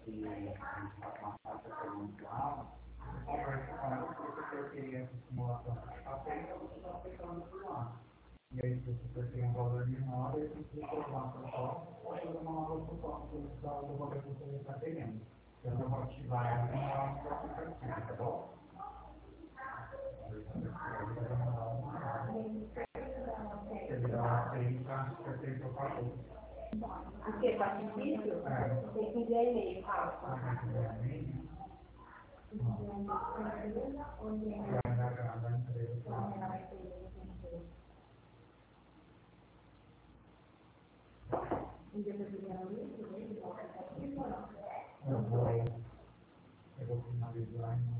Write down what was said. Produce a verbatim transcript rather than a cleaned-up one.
que a gente está com uma taxa que é muito alta, você conversa com ela, se você queria essa simulação de papel, você está aplicando por lá. E aí, se você tem um valor menor, aí você precisa colocar uma proposta ou fazer uma nova proposta do valor que você está querendo. Então, eu vou ativar ela e mandar uma próxima cartinha, tá bom? Ele dá uma feita, você tem que eu falei. Porque tá difícil? É. Tem que enviar e-mail, Rafa. Ah, tem que enviar e-mail? Vai dar grava a empresa, tá? Eu vou, eu vou finalizar.